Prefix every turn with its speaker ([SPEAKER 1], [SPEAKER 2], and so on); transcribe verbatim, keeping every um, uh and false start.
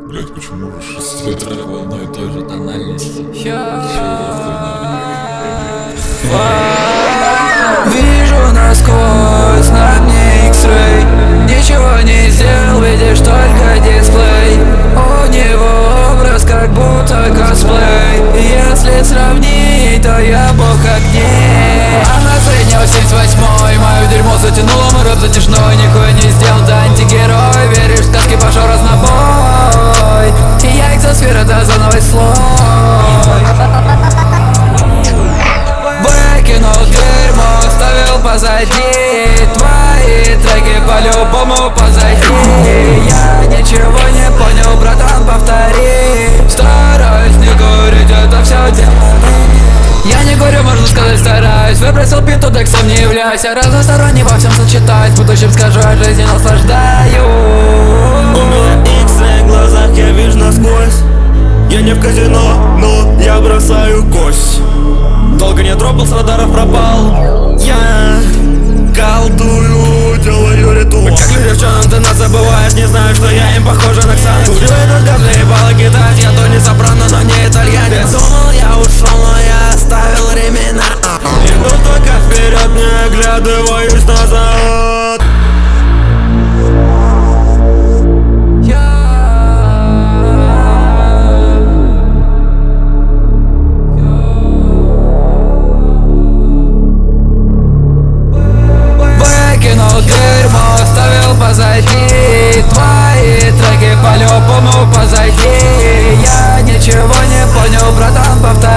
[SPEAKER 1] Блять, почему же шестой трек в одной и той же тональности?
[SPEAKER 2] Вижу насквозь, на мне X-Ray. Ничего не сделал, видишь только дисплей. У него образ как будто косплей. Если сравнить, то я бог огней. Она среднего семьдесят восьмой. Мое дерьмо затянуло, мой рэп затяжной. Нихуя не сделал, ты антигерой. Веришь в сказки, пошел разнобой. И я экзосфера, да за новый слой. Выкинул дерьмо, оставил позади. Твои треки по-любому позади. Я ничего не понял, братан, повтори. Стараюсь не курить, это все дело. Я не курю, можно сказать, стараюсь. Выбросил пинту, дексом не являюсь. Я разносторонний, во всем сочетаюсь. В будущем скажу, о жизни наслаждаюсь.
[SPEAKER 3] У меня икс в глазах, я вижу насквозь. Я не в казино, но я бросаю кость. Долго не дропал, с радаров пропал. Я колдую, делаю ритуал. Как люди девчонок, ты нас забываешь. Не знаю, что я им похожа на Ксану. Убивает от говна и бала кидать. Я то не сопрано, но не итальянец. Думал, я ушел, но я оставил ремена. Иду только вперед, не оглядываюсь назад.
[SPEAKER 2] Выкинул дерьмо, оставил позади. Твои треки по-любому позади. Я ничего не понял, братан, повтори.